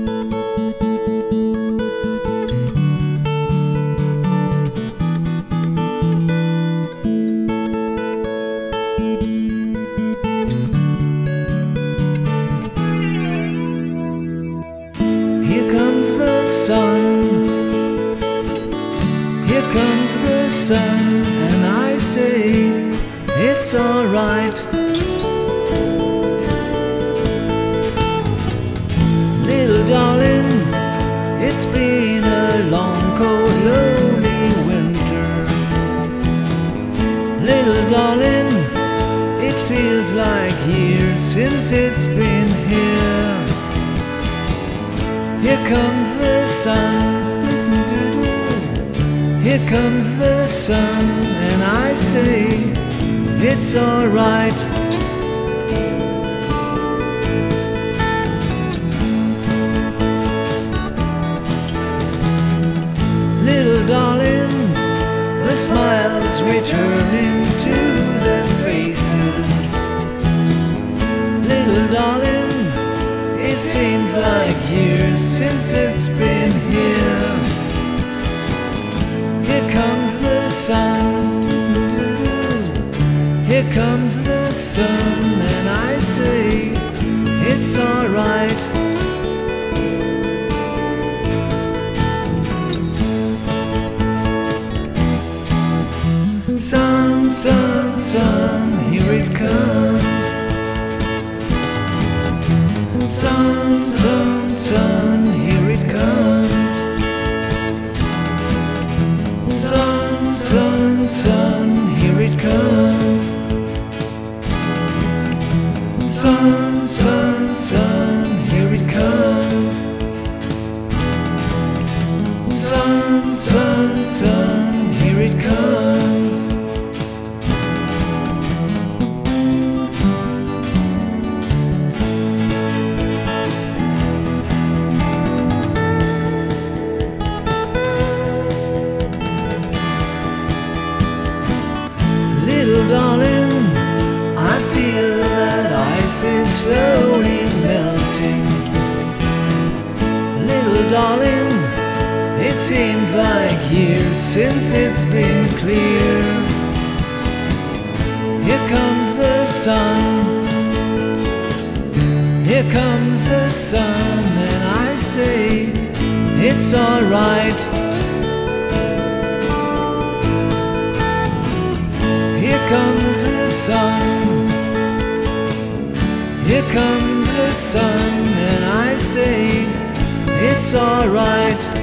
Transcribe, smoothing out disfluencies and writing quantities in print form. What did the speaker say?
Here comes the sun, and I say it's alright. Little darling, it's been a long, cold, lonely winter. Little darling, it feels like years since it's been here. Here comes the sun. Here comes the sun, and I say it's alright. Little darling, the smiles returning to their faces. Little darling, it seems like years since it's been here. Here comes the sun. Here comes the sun, and I say it's alright. Sun, sun, sun, here it comes. Sun, sun, sun, here it comes. Sun, sun, sun, here it comes. Sun, sun, sun, here it comes. Sun, sun, sun, here it comes. Little darling, I feel that ice is slowly melting. Little darling, it seems like years since it's been clear. Here comes the sun. Here comes the sun, and I say it's alright. Here comes the sun. Here comes the sun, and I say it's alright.